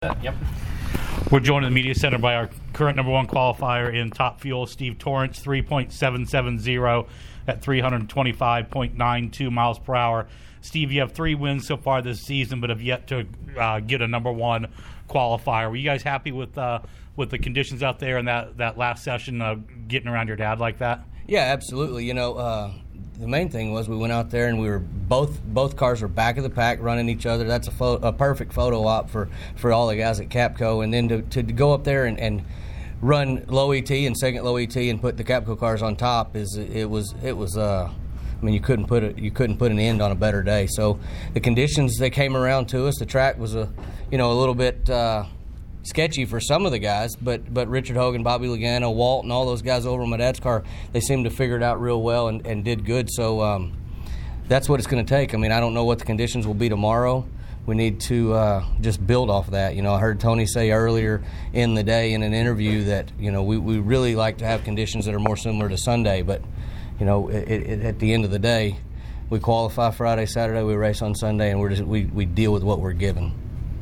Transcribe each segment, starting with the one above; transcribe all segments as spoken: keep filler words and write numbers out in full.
Yep. We're joined in the media center by our current number one qualifier in Top Fuel, Steve Torrence, three point seven seven zero at three twenty-five point nine two miles per hour. Steve, you have three wins so far this season, but have yet to uh, get a number one qualifier. Were you guys happy with uh, with the conditions out there and that, that last session, uh, getting around your dad like that? Yeah, absolutely. You know, uh, the main thing was we went out there and we were both both cars were back of the pack running each other. That's a, pho- a perfect photo op for, for all the guys at Capco. And then to, to go up there and, and run low E T and second low E T and put the Capco cars on top is it was it was uh, I mean you couldn't put it you couldn't put an end on a better day. So the conditions they came around to us. The track was a you know a little bit. Uh, sketchy for some of the guys, but but Richard Hogan, Bobby Logano, Walt, and all those guys over on my dad's car, they seemed to figure it out real well and, and did good. So um, that's what it's going to take. I mean, I don't know what the conditions will be tomorrow. We need to uh, just build off that. You know, I heard Tony say earlier in the day in an interview that, you know, we, we really like to have conditions that are more similar to Sunday, but, you know, it, it, at the end of the day, we qualify Friday, Saturday, we race on Sunday, and we're just, we, we deal with what we're given.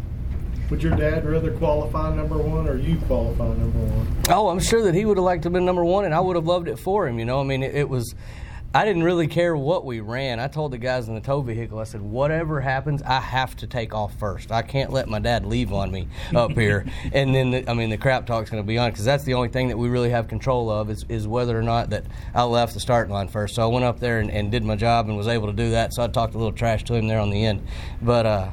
Would your dad rather qualify number one or you qualify number one? Oh, I'm sure that he would have liked to have been number one, and I would have loved it for him. You know, I mean, it, it was. I didn't really care what we ran. I told the guys in the tow vehicle, I said, whatever happens, I have to take off first. I can't let my dad leave on me up here. And then, the, I mean, the crap talk's going to be on, because that's the only thing that we really have control of is, is whether or not that I left the starting line first. So I went up there and, and did my job and was able to do that. So I talked a little trash to him there on the end. But, uh,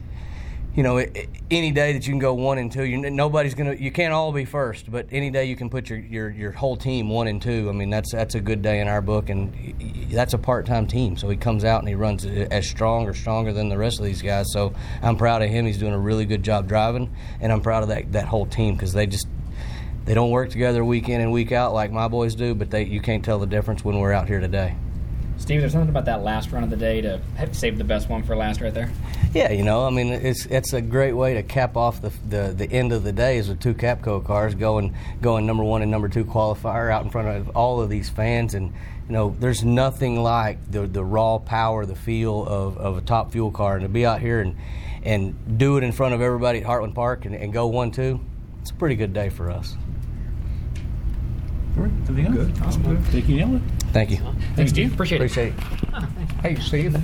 you know, it, it, any day that you can go one and two, you, nobody's gonna. You can't all be first, but any day you can put your, your, your whole team one and two. I mean, that's that's a good day in our book, and that's a part-time team. So he comes out and he runs as strong or stronger than the rest of these guys. So I'm proud of him. He's doing a really good job driving, and I'm proud of that that whole team because they just they don't work together week in and week out like my boys do. But they you can't tell the difference when we're out here today. Steve, there's something about that last run of the day to have save the best one for last right there? Yeah, you know, I mean, it's it's a great way to cap off the the, the end of the day is with two Capco cars going going number one and number two qualifier out in front of all of these fans. And, you know, there's nothing like the the raw power, the feel of, of a Top Fuel car. And to be out here and, and do it in front of everybody at Heartland Park and, and go one two, it's a pretty good day for us. All right, everything else? Good. Awesome. Thank you, Neil. Thank you. Thanks, Steve. Appreciate it. Appreciate it. Ah, thanks. Hey, Steve.